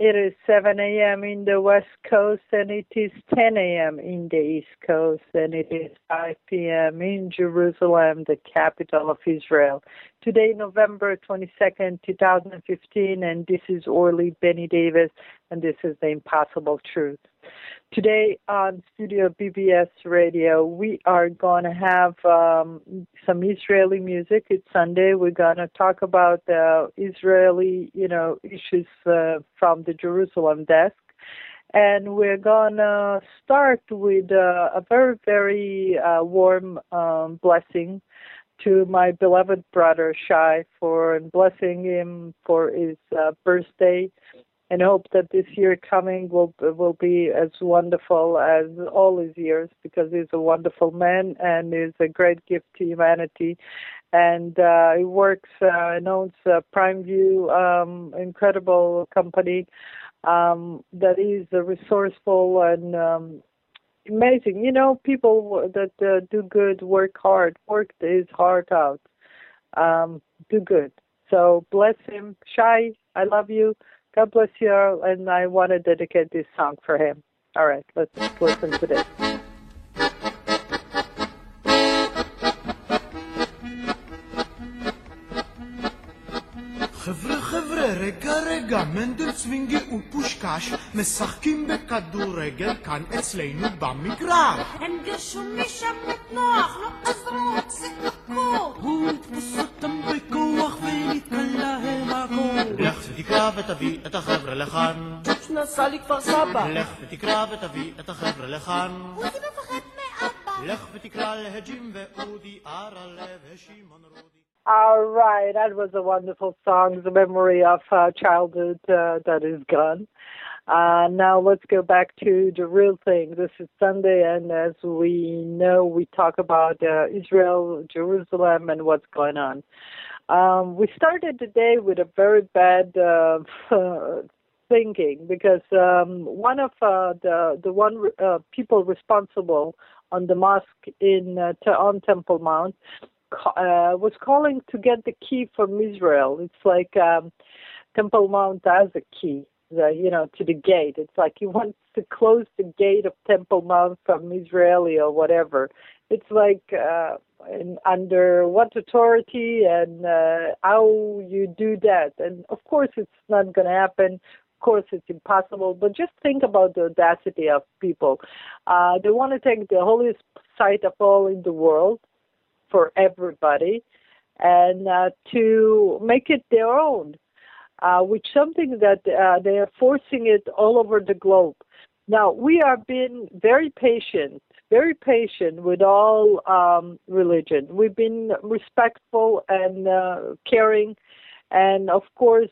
It is 7 a.m. in the West Coast, and it is 10 a.m. in the East Coast, and it is 5 p.m. in Jerusalem, the capital of Israel. Today, November 22nd, 2015, and this is Orly Benny Davis, and this is The Impossible Truth. Today on Studio BBS Radio, we are going to have some Israeli music. It's Sunday. We're going to talk about Israeli, issues from the Jerusalem desk. And we're going to start with a very, very warm blessing to my beloved brother, Shai, for blessing him for his birthday. And hope that this year coming will be as wonderful as all his years, because he's a wonderful man and is a great gift to humanity. And he works and owns Prime View, incredible company that is resourceful and amazing. People that do good work hard, work his heart out, do good. So bless him. Shai, I love you. God bless you, and I want to dedicate this song for him. All right, let's listen to this. חבר'ה, רגע, מנדל צווינגי ופושקש משחקים בכדורגל כאן אצלנו במגרש. הם גרשו משם נוח, לא עזרו, שיחקו. הוא יתפוס אותם בכוח ונתקלה הם הכל. לך ותקרא ותביא את החבר'ה לכאן. צ'וץ' נסע לי כפר סבא. לך ותקרא ותביא את החבר'ה לכאן. אודי מפחד מאבא. לך ותקרא להג'ים ואודי ארלב ושמעון רודי. All right, that was a wonderful song, the memory of childhood that is gone. Now let's go back to the real thing. This is Sunday, and as we know, we talk about Israel, Jerusalem, and what's going on. We started the day with a very bad thinking, because one of the people responsible on the mosque on Temple Mount was calling to get the key from Israel. It's like Temple Mount has a key, to the gate. It's like he wants to close the gate of Temple Mount from Israeli or whatever. It's like under what authority and how you do that. And of course it's not going to happen. Of course it's impossible. But just think about the audacity of people. They want to take the holiest site of all in the world for everybody, and to make it their own, which something that they are forcing it all over the globe. Now, we are being very patient with all religion. We've been respectful and caring, and of course,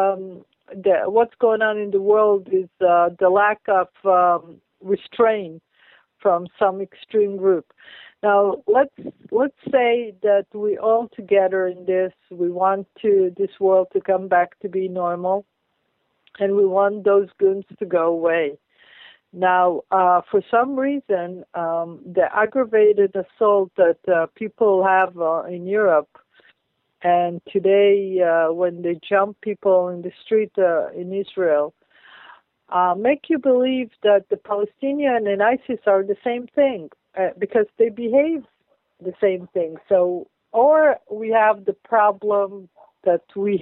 what's going on in the world is the lack of restraint from some extreme group. Now, let's say that we all together in this, we want this world to come back to be normal, and we want those goons to go away. Now, for some reason, the aggravated assault that people have in Europe, and today when they jump people in the street in Israel, make you believe that the Palestinian and ISIS are the same thing. Because they behave the same thing. So, or we have the problem that we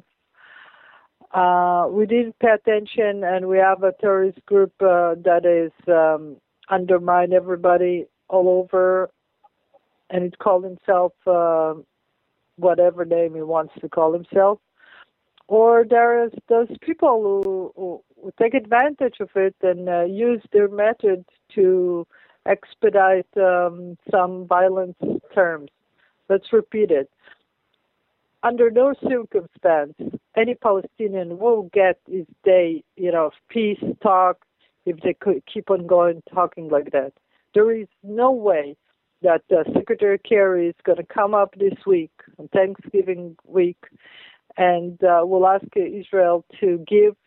didn't pay attention, and we have a terrorist group that is undermine everybody all over, and it calls himself whatever name he wants to call himself. Or there's those people who take advantage of it and use their method to expedite some violent terms. Let's repeat it. Under no circumstance, any Palestinian will get his day, of peace talk if they could keep on going talking like that. There is no way that Secretary Kerry is going to come up this week, on Thanksgiving week, and will ask Israel to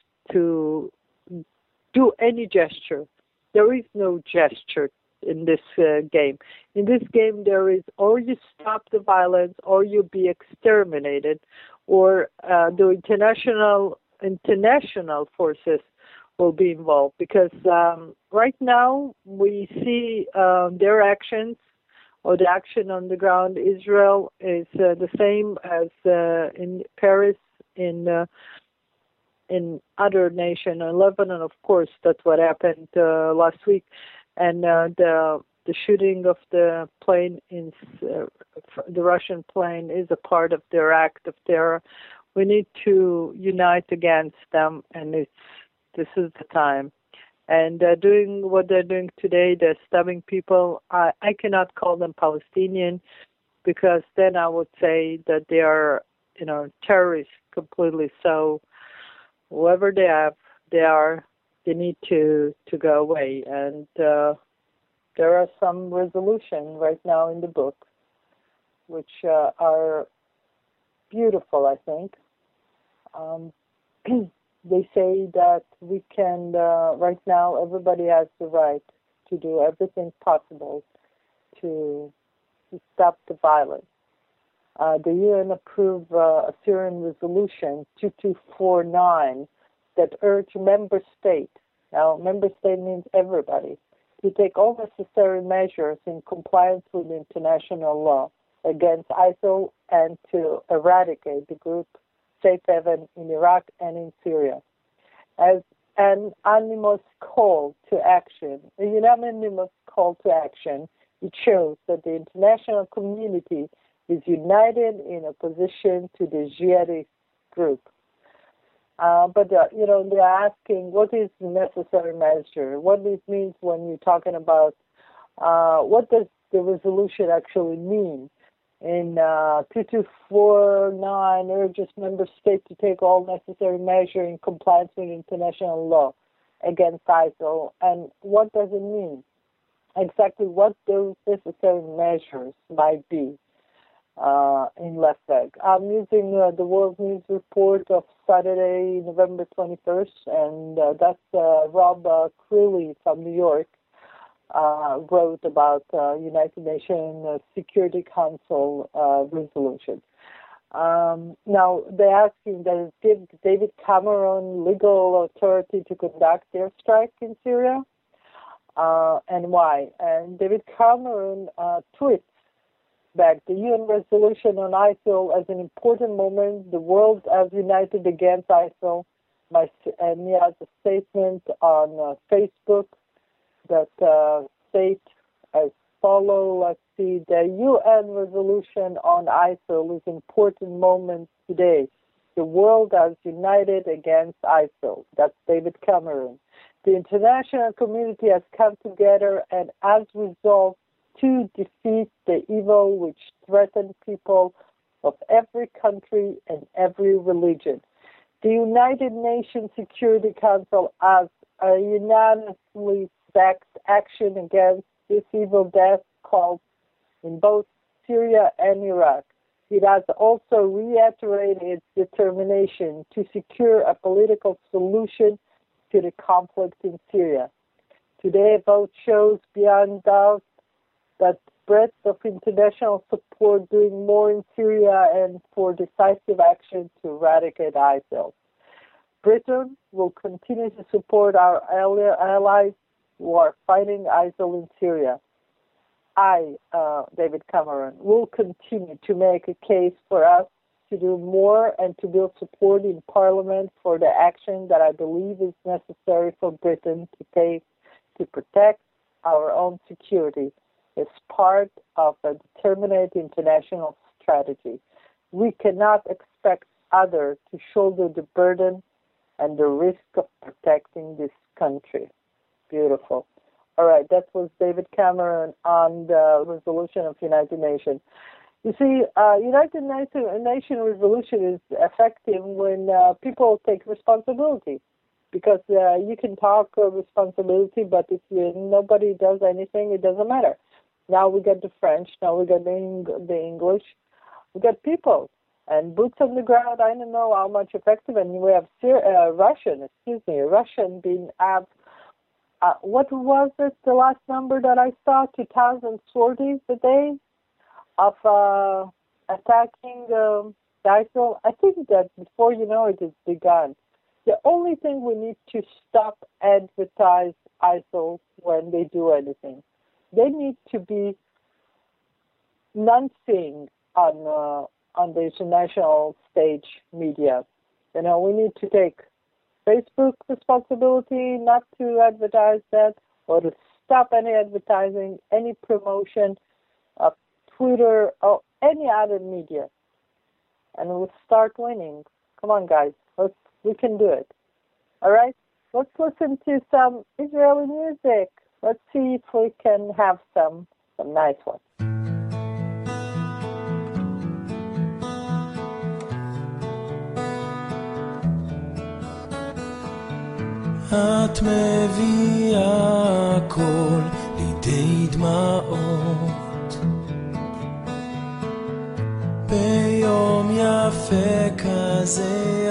do any gesture. There is no gesture in this game. In this game, there is or you stop the violence or you be exterminated, or the international international forces will be involved, because right now we see their actions, or the action on the ground. Israel is the same as in Paris, in other nation, in Lebanon, of course. That's what happened last week, and the shooting of the plane in the Russian plane is a part of their act of terror. We need to unite against them, and this is the time. And doing what they're doing today, they're stabbing people. I cannot call them Palestinian, because then I would say that they are, terrorists completely. So whoever they need to go away. And there are some resolutions right now in the book, which are beautiful, I think. They say that we can, right now, everybody has the right to do everything possible to stop the violence. The UN approved a Syrian resolution 2249 that urged member states, now member state means everybody, to take all necessary measures in compliance with international law against ISIL and to eradicate the group Safe Haven in Iraq and in Syria. As an unanimous call to action, it shows that the international community is united in opposition to the jihadist group. But they're asking, what is the necessary measure? What this means when you're talking about what does the resolution actually mean? In 2249 urges member states to take all necessary measures in compliance with international law against ISIL. And what does it mean? Exactly what those necessary measures might be in Left Leg. I'm using the World News Report of Saturday, November 21st, and that's Rob Creeley from New York. Wrote about United Nations Security Council resolution. Now, they're asking, does it give David Cameron legal authority to conduct airstrike in Syria? And why? And David Cameron tweets back, the UN resolution on ISIL as an important moment. The world has united against ISIL. And he has a statement on Facebook that state as follow. Let's see, the UN resolution on ISIL is an important moment today. The world has united against ISIL. That's David Cameron. The international community has come together and has resolved to defeat the evil which threatens people of every country and every religion. The United Nations Security Council has unanimously backed action against this evil death cult in both Syria and Iraq. It has also reiterated its determination to secure a political solution to the conflict in Syria. Today, a vote shows beyond doubt that breadth of international support doing more in Syria and for decisive action to eradicate ISIL. Britain will continue to support our allies who are fighting ISIL in Syria. I, David Cameron, will continue to make a case for us to do more and to build support in Parliament for the action that I believe is necessary for Britain to take to protect our own security as part of a determined international strategy. We cannot expect others to shoulder the burden and the risk of protecting this country. Beautiful. All right, that was David Cameron on the resolution of United Nations. You see, United Nations resolution is effective when people take responsibility, because you can talk responsibility, but if nobody does anything, it doesn't matter. Now we got the French, now we got the English, we got people. And boots on the ground, I don't know how much effective, and we have Russian being what was it, the last number that I saw, 2,000 sorties a day of attacking ISIL. I think that before you know it, it's begun. The only thing we need to stop advertise ISIL when they do anything. They need to be non-seeing on the international stage media. You know, we need to take Facebook responsibility not to advertise that, or to stop any advertising, any promotion of Twitter or any other media. And we'll start winning. Come on, guys. We can do it. All right? Let's listen to some Israeli music. Let's see if we can have some nice ones. את מביאה הכל לידי דמעות ביום יפה כזה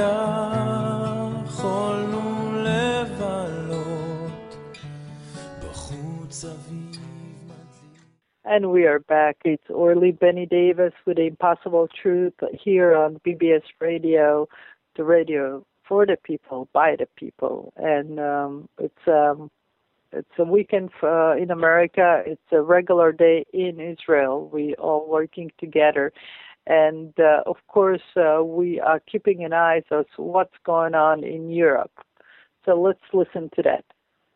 יכולנו לבלות בחוץ אביב מדליק. And we are back. It's Orly Benny Davis with The Impossible Truth here on BBS Radio, the radio for the people, by the people. And it's a weekend in America. It's a regular day in Israel. We all working together. And, of course, we are keeping an eye on what's going on in Europe. So let's listen to that.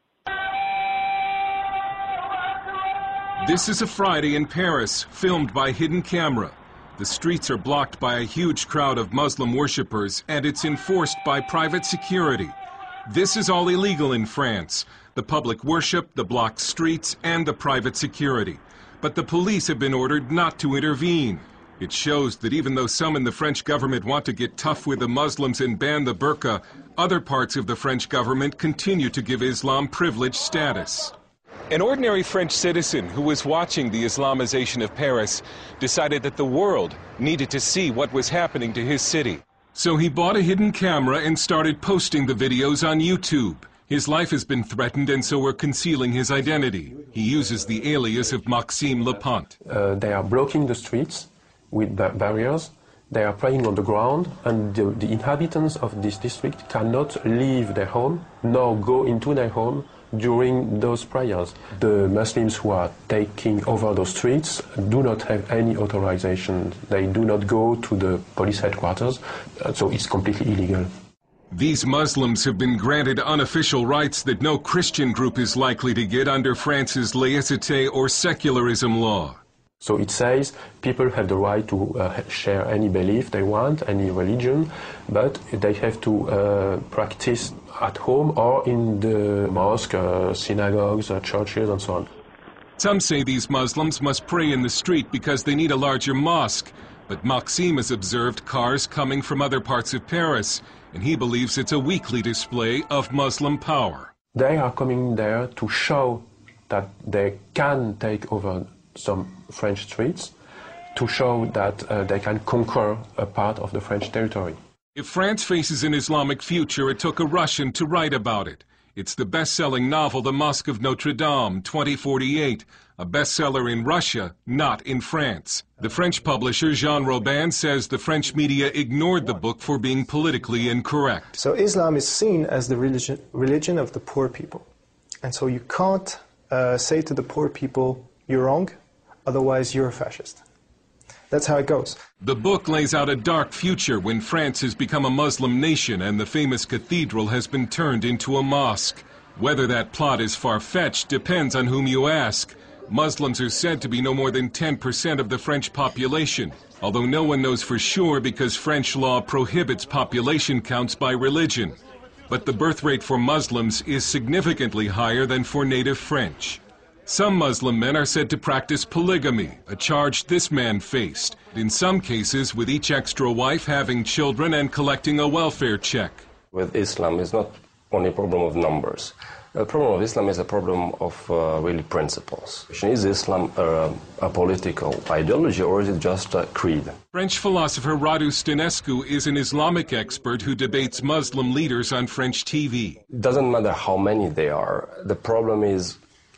This is a Friday in Paris, filmed by hidden camera. The streets are blocked by a huge crowd of Muslim worshippers, and it's enforced by private security. This is all illegal in France: the public worship, the blocked streets, and the private security. But the police have been ordered not to intervene. It shows that even though some in the French government want to get tough with the Muslims and ban the burqa, other parts of the French government continue to give Islam privileged status. An ordinary French citizen who was watching the Islamization of Paris decided that the world needed to see what was happening to his city. So he bought a hidden camera and started posting the videos on YouTube. His life has been threatened, and so we're concealing his identity. He uses the alias of Maxime Lepant. They are blocking the streets with barriers. They are praying on the ground, and the inhabitants of this district cannot leave their home nor go into their home during those prayers. The Muslims who are taking over those streets do not have any authorization. They do not go to the police headquarters, so it's completely illegal. These Muslims have been granted unofficial rights that no Christian group is likely to get under France's laïcité or secularism law. So it says people have the right to share any belief they want, any religion, but they have to practice at home or in the mosque, synagogues, churches, and so on. Some say these Muslims must pray in the street because they need a larger mosque, but Maxime has observed cars coming from other parts of Paris, and he believes it's a weekly display of Muslim power. They are coming there to show that they can take over some French streets, to show that they can conquer a part of the French territory. If France faces an Islamic future, it took a Russian to write about it. It's the best-selling novel The Mosque of Notre Dame, 2048, a bestseller in Russia, not in France. The French publisher Jean Robin says the French media ignored the book for being politically incorrect. So Islam is seen as the religion of the poor people. And so you can't say to the poor people, you're wrong, otherwise you're a fascist. That's how it goes. The book lays out a dark future when France has become a Muslim nation and the famous cathedral has been turned into a mosque. Whether that plot is far-fetched depends on whom you ask. Muslims are said to be no more than 10% of the French population, although no one knows for sure because French law prohibits population counts by religion. But the birth rate for Muslims is significantly higher than for native French. Some Muslim men are said to practice polygamy, a charge this man faced, in some cases with each extra wife having children and collecting a welfare check. With Islam, it's not only a problem of numbers. The problem of Islam is a problem of really principles. Is Islam a political ideology or is it just a creed? French philosopher Radu Stănescu is an Islamic expert who debates Muslim leaders on French TV. It doesn't matter how many they are. The problem is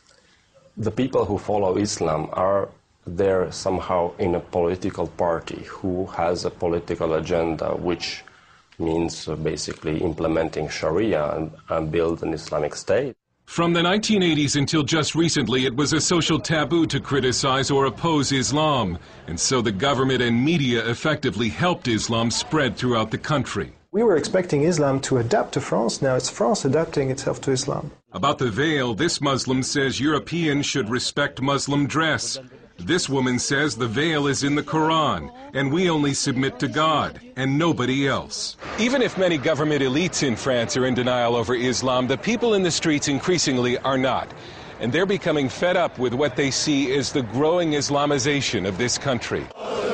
the people who follow Islam are there somehow in a political party who has a political agenda which means basically implementing Sharia and build an Islamic state. From the 1980s until just recently, it was a social taboo to criticize or oppose Islam, and so the government and media effectively helped Islam spread throughout the country. We were expecting Islam to adapt to France. Now it's France adapting itself to Islam. About the veil, this Muslim says Europeans should respect Muslim dress. This woman says the veil is in the Quran, and we only submit to God and nobody else. Even if many government elites in France are in denial over Islam, the people in the streets increasingly are not. And they're becoming fed up with what they see as the growing Islamization of this country.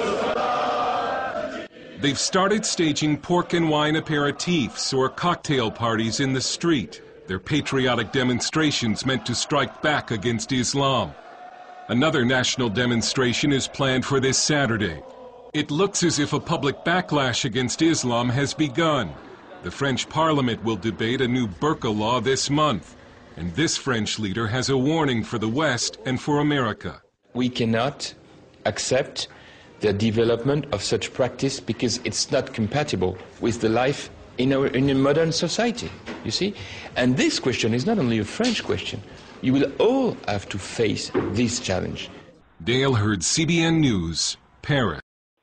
They've started staging pork and wine aperitifs or cocktail parties in the street. They're patriotic demonstrations meant to strike back against Islam. Another national demonstration is planned for this Saturday. It looks as if a public backlash against Islam has begun. The French Parliament will debate a new burqa law this month. And this French leader has a warning for the West and for America. We cannot accept the development of such practice because it's not compatible with the life in a modern society, you see? And this question is not only a French question. You will all have to face this challenge. Dale Hurd, CBN News, Paris.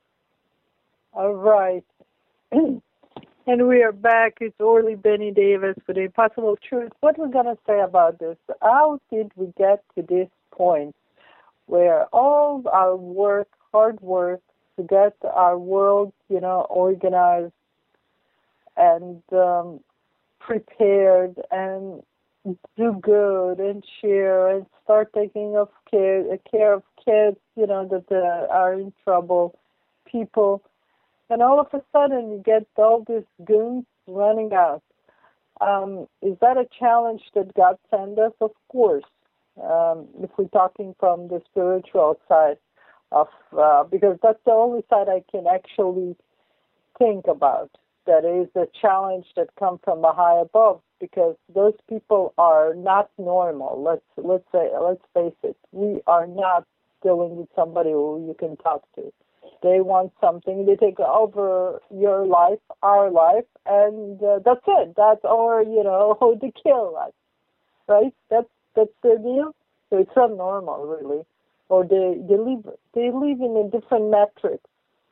All right. And we are back. It's Orly Benny Davis for the Impossible Truth. What we're going to say about this? How did we get to this point where all our work, hard work, to get our world, organized and prepared and do good and share and start taking care of kids, that are in trouble, people. And all of a sudden you get all these goons running out. Is that a challenge that God sent us? Of course. If we're talking from the spiritual side of, because that's the only side I can actually think about. That is a challenge that comes from a high above, because those people are not normal. Let's face it. We are not dealing with somebody who you can talk to. They want something. They take over your life, our life, and that's it. That's they kill us, right? That's their deal. So it's not normal, really. Or they live in a different metric.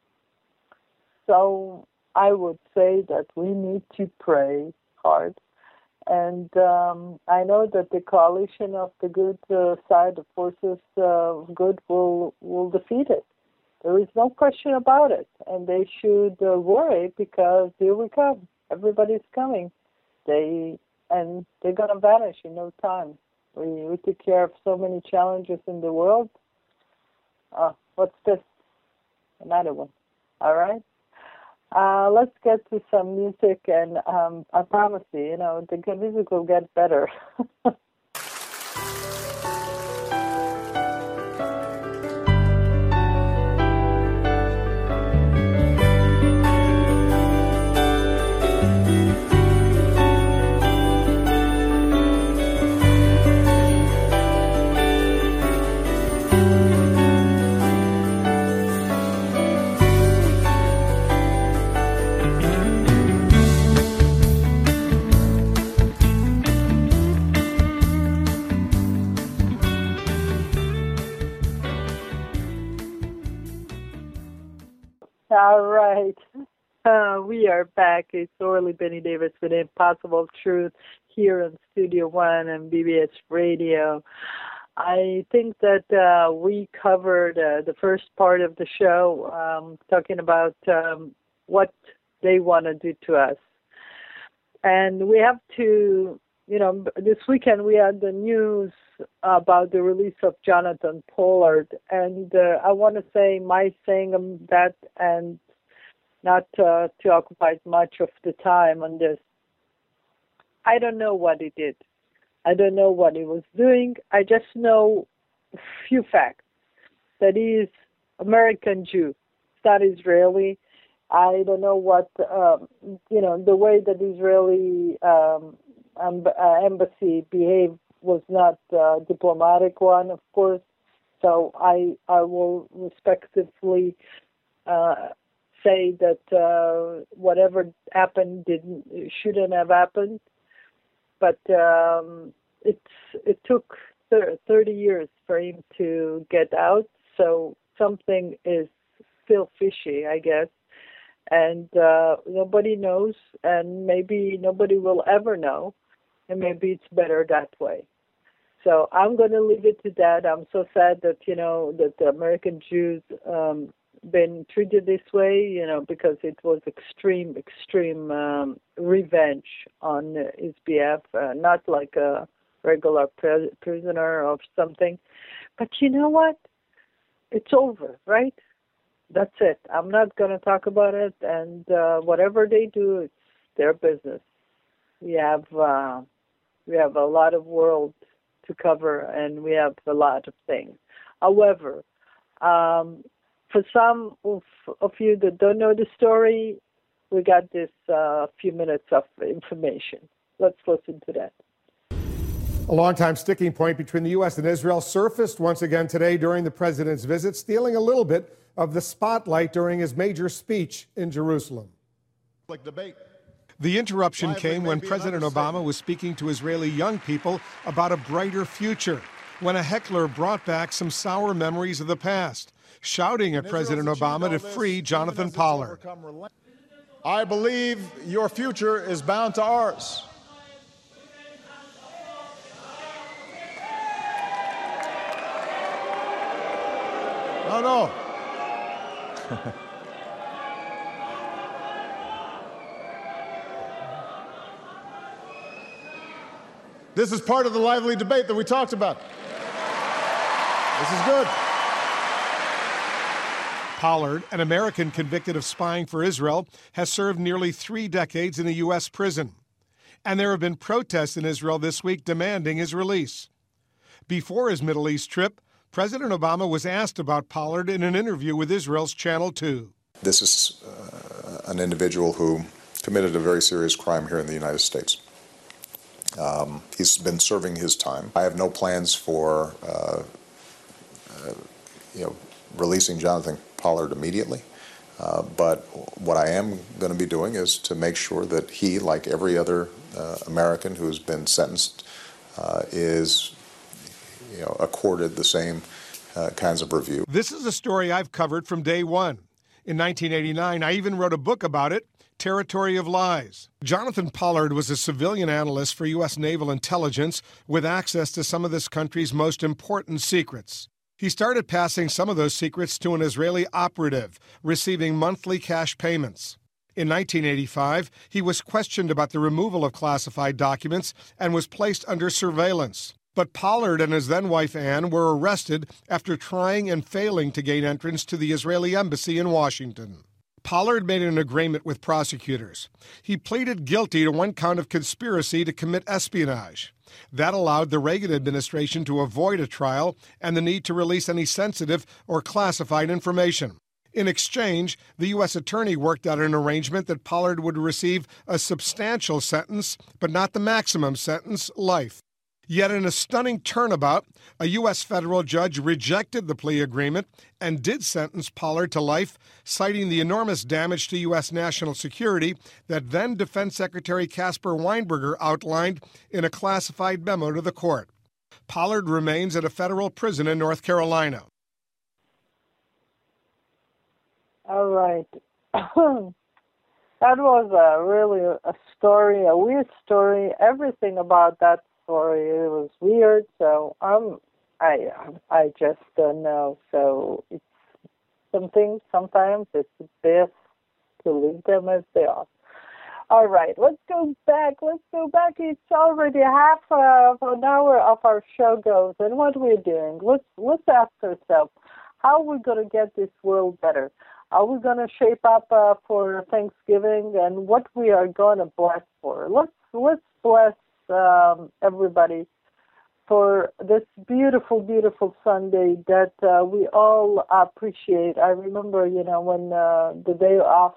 So I would say that we need to pray hard. And I know that the coalition of the good side, the forces of good, will defeat it. There is no question about it. And they should worry, because here we come. Everybody's coming. They're going to vanish in no time. We took care of so many challenges in the world. What's this? Another one. All right. Let's get to some music, and I promise you, the music will get better. All right. We are back. It's Orly Benny Davis with Impossible Truth here in Studio One and BBS Radio. I think that we covered the first part of the show, talking about what they want to do to us. And we have to, this weekend we had the news about the release of Jonathan Pollard. And I want to say my saying that, and not to occupy much of the time on this. I don't know what he did. I don't know what he was doing. I just know a few facts. That he is American Jew. He's not Israeli. I don't know what, the way that the Israeli embassy behaved was not a diplomatic one, of course. So I will respectively say that whatever happened shouldn't have happened, but it took 30 years for him to get out. So something is still fishy, I guess, and nobody knows, and maybe nobody will ever know, and maybe it's better that way. So I'm going to leave it to that. I'm so sad that that the American Jews been treated this way, because it was extreme revenge on his behalf, not like a regular prisoner or something. But you know what? It's over, right? That's it. I'm not going to talk about it, and whatever they do, it's their business. We have a lot of world to cover, and we have a lot of things. However, for some of you that don't know the story, we got this few minutes of information. Let's listen to that. A longtime sticking point between the U.S. and Israel surfaced once again today during the president's visit, stealing a little bit of the spotlight during his major speech in Jerusalem. The interruption came when President Obama was speaking to Israeli young people about a brighter future, when a heckler brought back some sour memories of the past, shouting at President Obama to free Jonathan Pollard. I believe your future is bound to ours. No. This is part of the lively debate that we talked about. This is good. Pollard, an American convicted of spying for Israel, has served nearly 3 decades in a U.S. prison. And there have been protests in Israel this week demanding his release. Before his Middle East trip, President Obama was asked about Pollard in an interview with Israel's Channel 2. This is an individual who committed a very serious crime here in the United States. He's been serving his time. I have no plans for releasing Jonathan Pollard immediately, but what I am going to be doing is to make sure that he, like every other American who's been sentenced, is accorded the same kinds of review. This is a story I've covered from day one. In 1989, I even wrote a book about it, Territory of Lies. Jonathan Pollard was a civilian analyst for U.S. naval intelligence with access to some of this country's most important secrets. He started passing some of those secrets to an Israeli operative, receiving monthly cash payments. In 1985, he was questioned about the removal of classified documents and was placed under surveillance. But Pollard and his then-wife Ann were arrested after trying and failing to gain entrance to the Israeli embassy in Washington. Pollard made an agreement with prosecutors. He pleaded guilty to 1 count of conspiracy to commit espionage. That allowed the Reagan administration to avoid a trial and the need to release any sensitive or classified information. In exchange, the U.S. attorney worked out an arrangement that Pollard would receive a substantial sentence, but not the maximum sentence, life. Yet in a stunning turnabout, a U.S. federal judge rejected the plea agreement and did sentence Pollard to life, citing the enormous damage to U.S. national security that then Defense Secretary Caspar Weinberger outlined in a classified memo to the court. Pollard remains at a federal prison in North Carolina. All right. That was really a story, a weird story. Everything about that story, it was weird. So I just don't know. So it's something. Sometimes it's best to leave them as they are. All right, let's go back. It's already half of an hour of our show goes, and what we're doing. Let's ask ourselves, how are we going to get this world better? Are we going to shape up for Thanksgiving, and what we are going to bless for? Let's bless everybody for this beautiful, beautiful Sunday that we all appreciate. I remember, when the day off,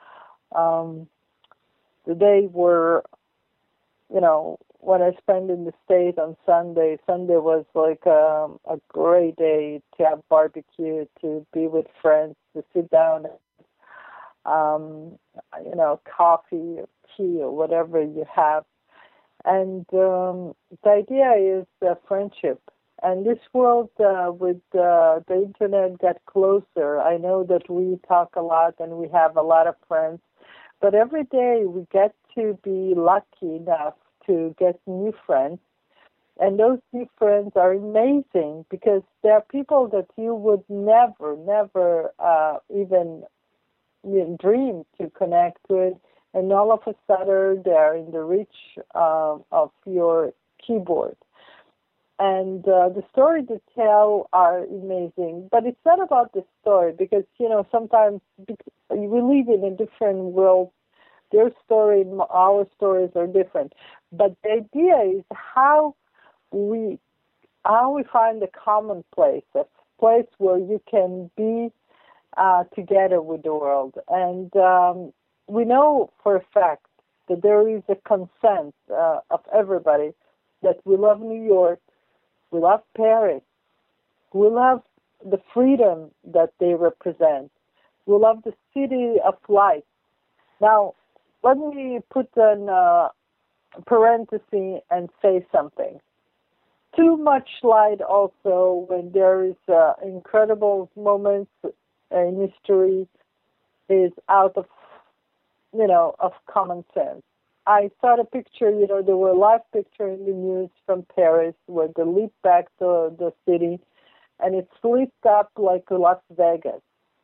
the day where, when I spent in the States on Sunday was like a great day to have barbecue, to be with friends, to sit down coffee or tea or whatever you have. And the idea is friendship. And this world with the internet got closer. I know that we talk a lot and we have a lot of friends, but every day we get to be lucky enough to get new friends. And those new friends are amazing because they are people that you would never even dream to connect with. And all of a sudden, they're in the reach of your keyboard. And the story they tell are amazing. But it's not about the story because, sometimes we live in a different world. Their story and our stories are different. But the idea is how we find a common place, a place where you can be together with the world. And we know for a fact that there is a consent of everybody that we love New York, we love Paris, we love the freedom that they represent, we love the city of light. Now, let me put a parenthesis and say something. Too much light also when there is incredible moments in history is out of common sense. I saw the picture, there were live pictures in the news from Paris where they lit back the city, and it's lit up like Las Vegas.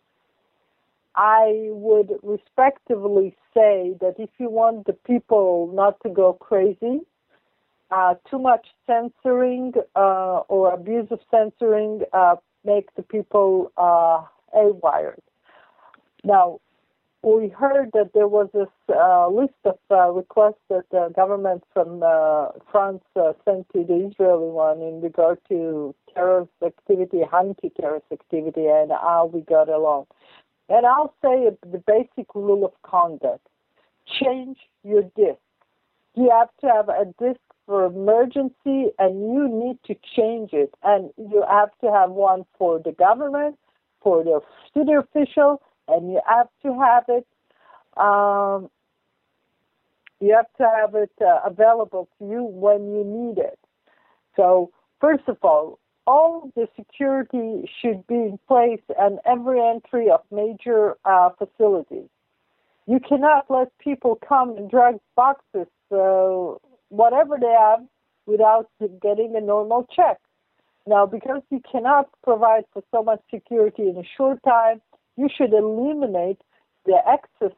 I would respectively say that if you want the people not to go crazy, too much censoring or abuse of censoring make the people haywire. Now, we heard that there was this list of requests that the government from France sent to the Israeli one in regard to terrorist activity, anti-terrorist activity, and how we got along. And I'll say the basic rule of conduct. Change your disk. You have to have a disk for emergency, and you need to change it. And you have to have one for the government, for the city official, and you have to have it. Available to you when you need it. So, first of all the security should be in place at every entry of major facilities. You cannot let people come and drag boxes, whatever they have, without getting a normal check. Now, because you cannot provide for so much security in a short time, you should eliminate the excess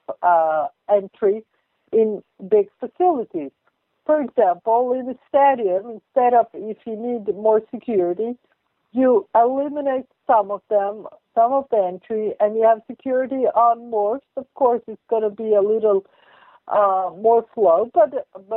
entry in big facilities. For example, in a stadium, instead of, if you need more security, you eliminate some of the entry, and you have security on more. Of course, it's going to be a little more flow, but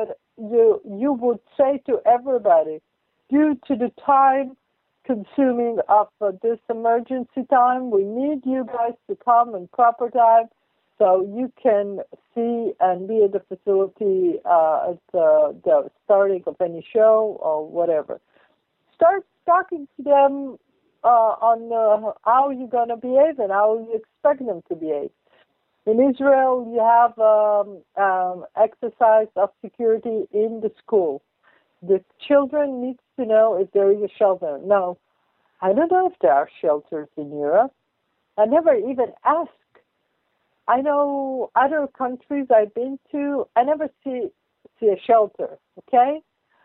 you would say to everybody, due to the time consuming of this emergency time, we need you guys to come in proper time so you can see and be at the facility at the starting of any show or whatever. Start talking to them on how you're going to behave and how you expect them to behave. In Israel, you have exercise of security in the school. The children need to know if there is a shelter. Now, I don't know if there are shelters in Europe. I never even asked. I know other countries I've been to, I never see a shelter, okay?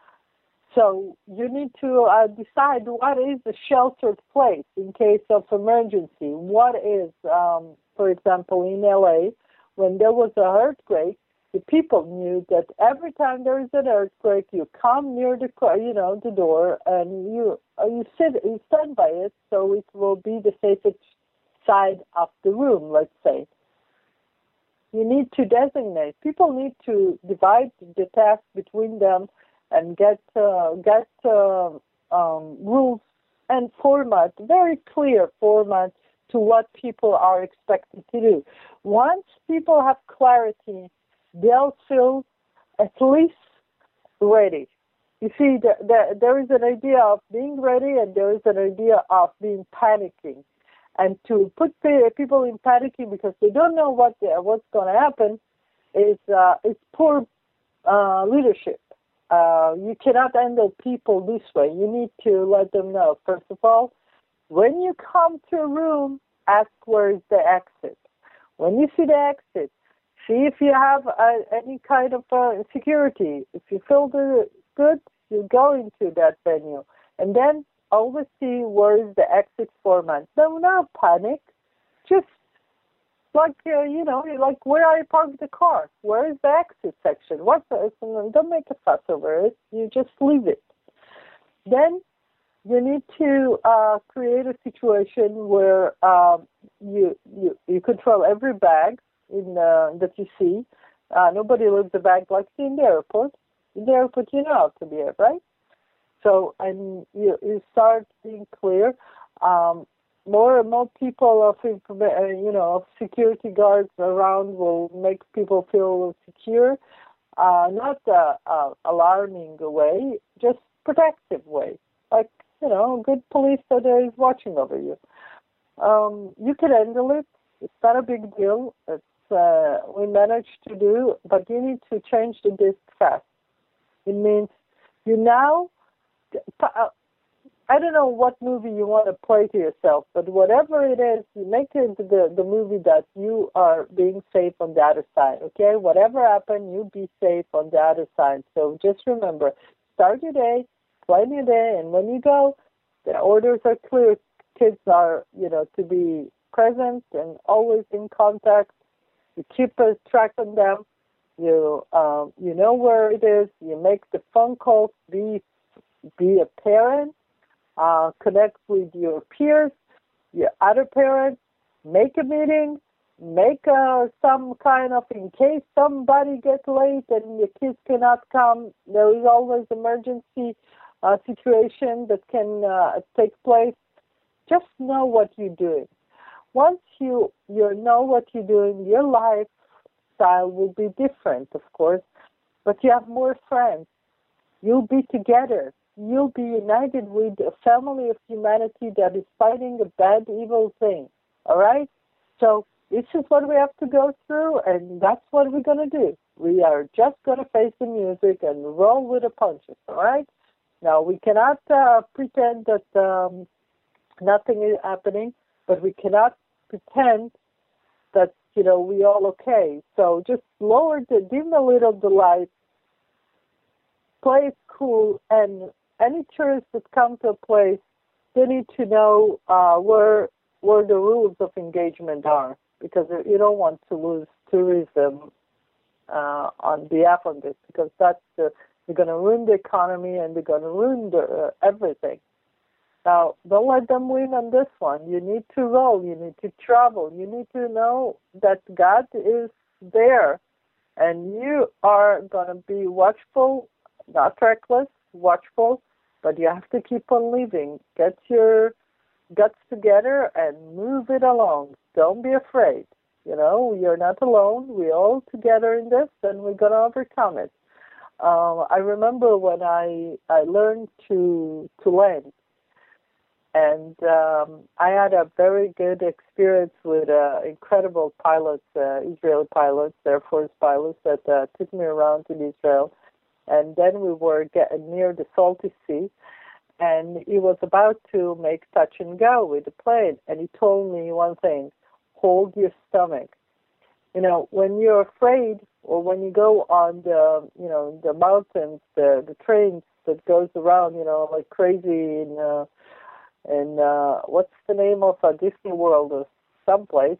So you need to decide what is the sheltered place in case of emergency. What is, for example, in LA, when there was an earthquake, the people knew that every time there is an earthquake, you come near the door, and you stand by it, so it will be the safest side of the room, let's say. You need to designate. People need to divide the task between them and get rules and format, very clear format to what people are expected to do. Once people have clarity, they'll feel at least ready. You see, there is an idea of being ready, and there is an idea of being panicking. And to put people in panicky because they don't know what's going to happen is poor leadership. You cannot handle people this way. You need to let them know, first of all, when you come to a room, ask where is the exit. When you see the exit, see if you have any kind of security. If you feel good, you go into that venue. And then always see where is the exit format. No panic. Just like, like where I parked the car. Where is the exit section? Don't make a fuss over it. You just leave it. Then you need to create a situation where you control every bag that you see. Nobody leaves the bag like in the airport. In the airport, you know how to behave, right? So, and you start being clear. More and more people of security guards around will make people feel secure. Not alarming way, just protective way. Like, good police that is watching over you. You can handle it. It's not a big deal. It's we managed to do, but you need to change the disc fast. It means you now. I don't know what movie you want to play to yourself, but whatever it is, you make it the movie that you are being safe on the other side, okay? Whatever happened, you be safe on the other side. So just remember, start your day, plan your day, and when you go, the orders are clear. Kids are, to be present and always in contact. You keep a track on them. You know where it is. You make the phone calls. Be a parent. Connect with your peers, your other parents, make a meeting, make some kind of, in case somebody gets late and your kids cannot come, there is always emergency situation that can take place. Just know what you're doing. Once you know what you're doing, your lifestyle will be different, of course, but you have more friends. You'll be together. You'll be united with a family of humanity that is fighting a bad, evil thing. All right? So this is what we have to go through, and that's what we're going to do. We are just going to face the music and roll with the punches. All right? Now, we cannot pretend that nothing is happening, but we cannot pretend that, we all okay. So just dim a little the lights, play it cool, and any tourists that come to a place, they need to know where the rules of engagement are, because you don't want to lose tourism on behalf of this, because they're going to ruin the economy and they're going to ruin everything. Now, don't let them win on this one. You need to roll. You need to travel. You need to know that God is there, and you are going to be watchful, not reckless, watchful, but you have to keep on living. Get your guts together and move it along. Don't be afraid. You're not alone. We're all together in this, and we're going to overcome it. I remember when I learned to land, and I had a very good experience with incredible pilots, Israeli pilots, Air Force pilots that took me around in Israel. And then we were getting near the Salty Sea, and he was about to make touch and go with the plane. And he told me one thing: hold your stomach. When you're afraid, or when you go on the mountains, the trains that goes around, like crazy in what's the name of Disney World or someplace.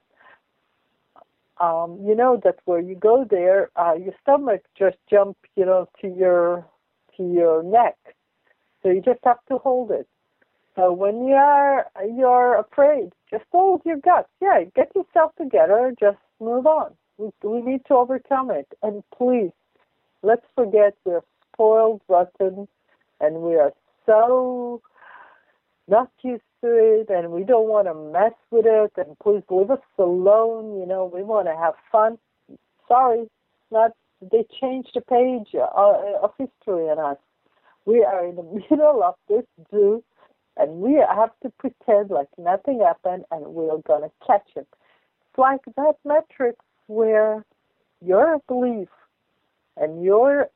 That where you go there, your stomach just jumps, to your neck. So you just have to hold it. So when you're afraid, just hold your guts. Yeah, get yourself together. Just move on. We need to overcome it. And please, let's forget we're spoiled, rotten, and we are so not used to it, and we don't want to mess with it, and please leave us alone. We want to have fun. Sorry, they changed the page of history on us. We are in the middle of this zoo, And we have to pretend like nothing happened and we're going to catch him. It's like that matrix where your belief and your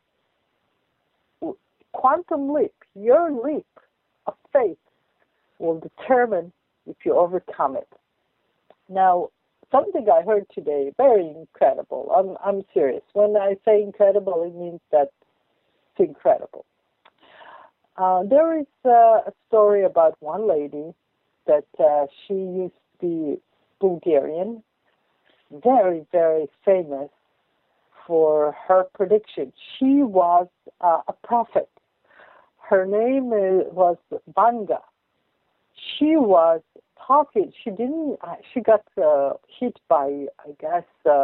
quantum leap, your leap of faith will determine if you overcome it. Now, something I heard today, very incredible. I'm serious. When I say incredible, it means that it's incredible. There is a story about one lady that she used to be Bulgarian, very, very famous for her prediction. She was a prophet. Her name was Vanga. She was talking. She got hit by, I guess,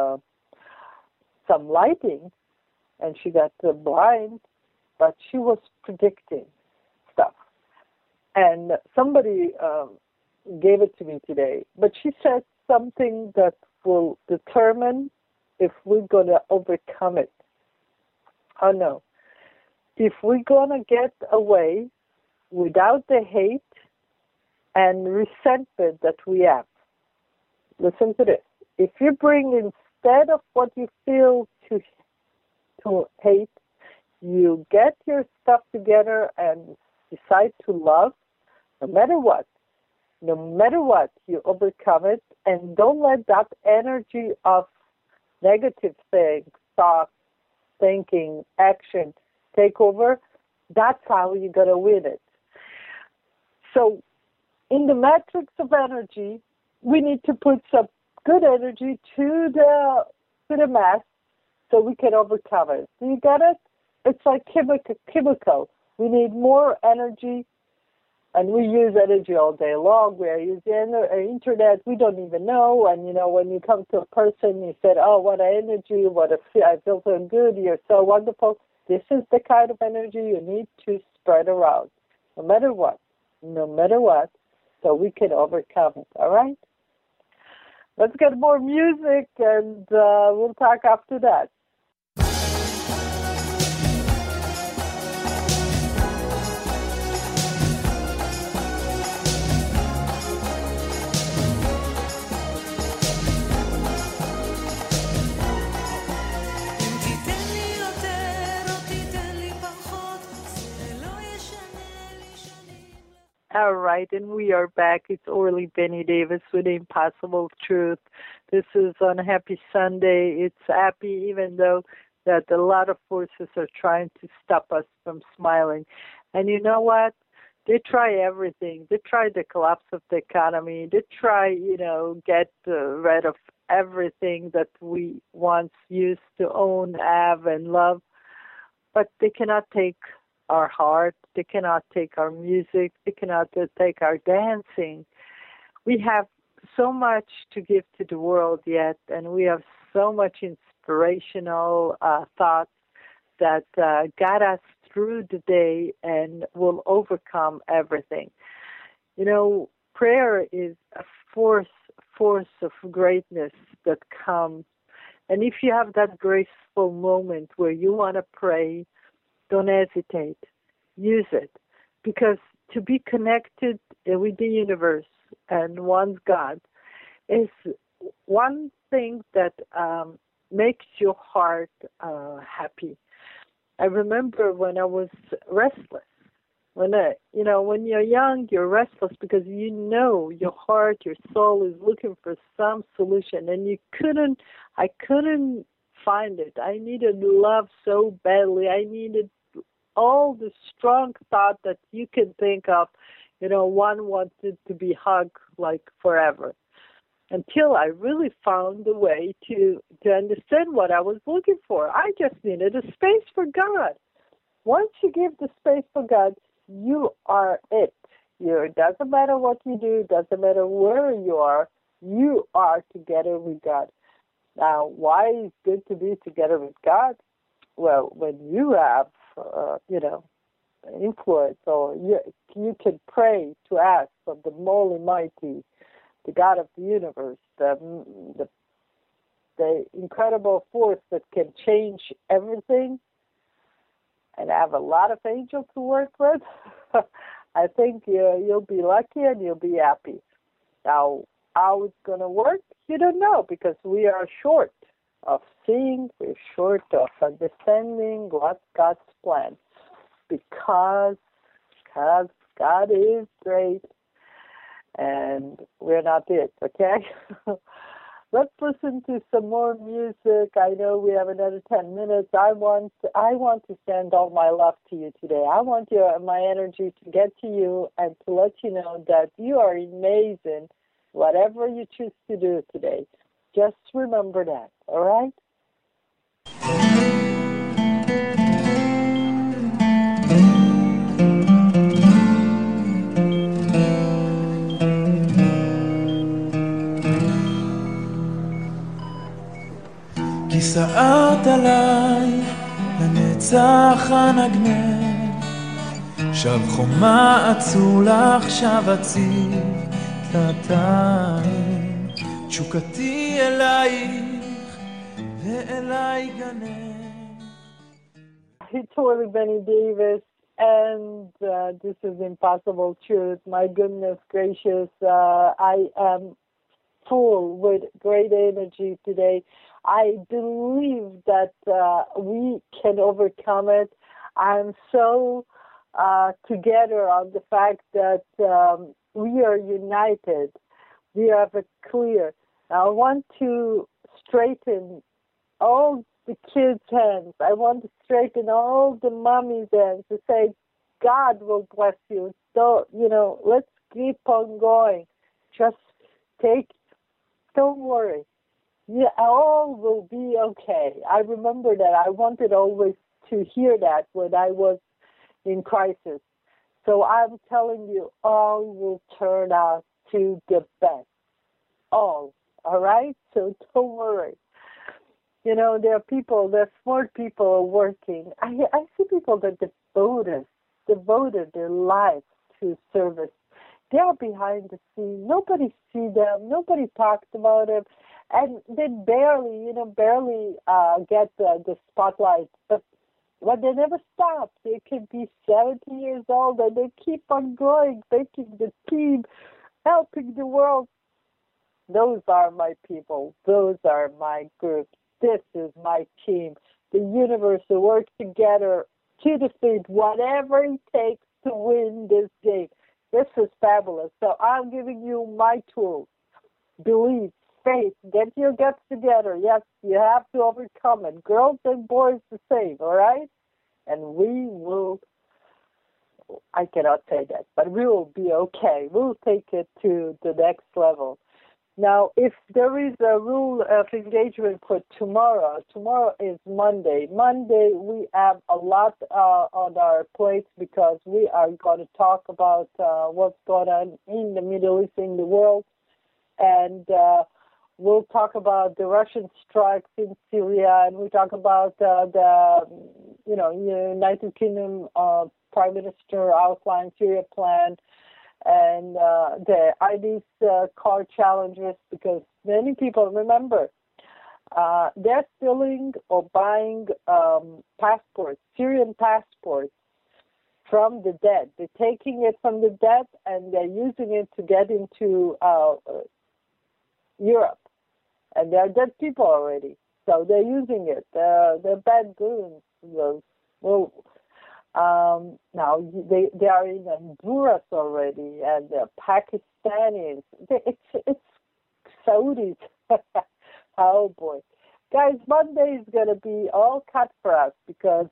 some lighting, and she got blind, but she was predicting stuff. And somebody gave it to me today, but she said something that will determine if we're going to overcome it. Oh no. If we're going to get away without the hate and resentment that we have. Listen to this. If you bring instead of what you feel to hate, you get your stuff together and decide to love, no matter what, you overcome it, and don't let that energy of negative things, thoughts, thinking, action take over. That's how you're going to win it. So in the matrix of energy, we need to put some good energy to the mass so we can overcome it. Do you get it? It's like chemical. We need more energy, and we use energy all day long. We use the internet. We don't even know. And, when you come to a person, you said, oh, what an energy, I feel so good, you're so wonderful. This is the kind of energy you need to spread around, no matter what, so we can overcome it, all right? Let's get more music, and we'll talk after that. All right, and we are back. It's Orly Benny Davis with The Impossible Truth. This is on Happy Sunday. It's happy even though that a lot of forces are trying to stop us from smiling. And you know what? They try everything. They try the collapse of the economy. They try, get rid of everything that we once used to own, have, and love. But they cannot take our heart. They cannot take our music. They cannot take our dancing. We have so much to give to the world yet, and we have so much inspirational thoughts that got us through the day and will overcome everything. Prayer is a force of greatness that comes. And if you have that graceful moment where you want to pray, don't hesitate. Use it. Because to be connected with the universe and one's God is one thing that makes your heart happy. I remember when I was restless. When you're young, you're restless because your heart, your soul is looking for some solution, and I couldn't find it. I needed love so badly. I needed all the strong thought that you can think of. One wanted to be hugged like forever. Until I really found a way to understand what I was looking for. I just needed a space for God. Once you give the space for God, you are it. It doesn't matter what you do, it doesn't matter where you are together with God. Now, why is it good to be together with God? Well, when you have, influence, or you can pray to ask of the Holy Mighty, the God of the universe, the incredible force that can change everything, and have a lot of angels to work with. I think you'll be lucky and you'll be happy. Now, how it's going to work, you don't know, because we are short of seeing, we're short of understanding what's God's plan. Because God is great, and we're not it, okay? Let's listen to some more music. I know we have another 10 minutes. I want to send all my love to you today. I want my energy to get to you and to let you know that you are amazing, whatever you choose to do today. Just remember that, all right? כי סערת עליי לנצח הנגנב, שב חומה אצולך, שב אציב תלתיים, תשוקתי אלייך ואליי גנב. It's Willie Benny Davis, and this is Impossible Truth. My goodness gracious, I am full with great energy today. I believe that we can overcome it. I'm so together on the fact that we are united. We have it clear. Now, I want to straighten all the kids' hands. I want to straighten all the mommy's hands to say, God will bless you. So, let's keep on going. Just don't worry. Yeah, all will be okay. I remember that. I wanted always to hear that when I was in crisis. So I'm telling you, all will turn out to the best. All right? So don't worry. There are smart people working. I see people that devoted their lives to service. They are behind the scenes. Nobody see them. Nobody talks about them. And they barely get the spotlight. But they never stop. They could be 70 years old and they keep on going, making the team, helping the world. Those are my people. Those are my groups. This is my team. The universe will work together to defeat whatever it takes to win this game. This is fabulous. So I'm giving you my tools. Believe, faith, get your guts together. Yes, you have to overcome it. Girls and boys the same, all right? And we will, I cannot say that, but we will be okay. We'll take it to the next level. Now, if there is a rule of engagement for tomorrow is Monday. Monday, we have a lot on our plates because we are going to talk about what's going on in the Middle East, in the world. And we'll talk about the Russian strikes in Syria, and we talk about the United Kingdom Prime Minister outlined Syria plan, and the ID's car challenges, because many people, remember, they're stealing or buying passports, Syrian passports, from the dead. They're taking it from the dead and they're using it to get into Europe. And they're dead people already. So they're using it. They're bad goons. Now they are in Honduras already, and the Pakistanis. It's Saudis. Oh boy, guys! Monday is going to be all cut for us because.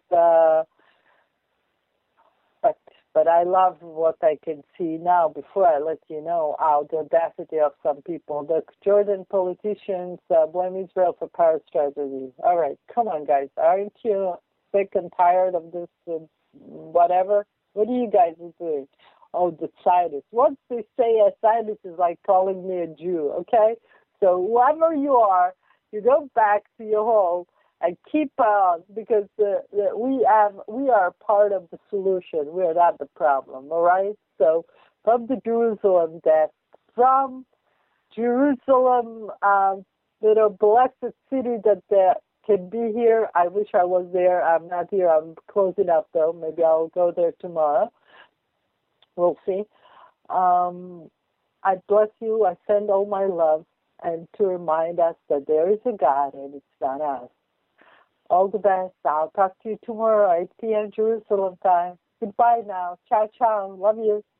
But I love what I can see now. Before I let you know how the audacity of some people, the Jordan politicians blame Israel for power strategy. All right, come on, guys! Aren't you sick and tired of this? Whatever. What are you guys doing? Oh, the Zionists. Once they say a Zionist is like calling me a Jew, okay? So whoever you are, you go back to your home and keep on, because we are part of the solution. We are not the problem, all right? So from the Jerusalem death, from Jerusalem, blessed city that can be here. I wish I was there. I'm not here. I'm closing up, though. Maybe I'll go there tomorrow. We'll see. I bless you. I send all my love, and to remind us that there is a God and it's not us. All the best. I'll talk to you tomorrow, 8 p.m. Jerusalem time. Goodbye now. Ciao, ciao. Love you.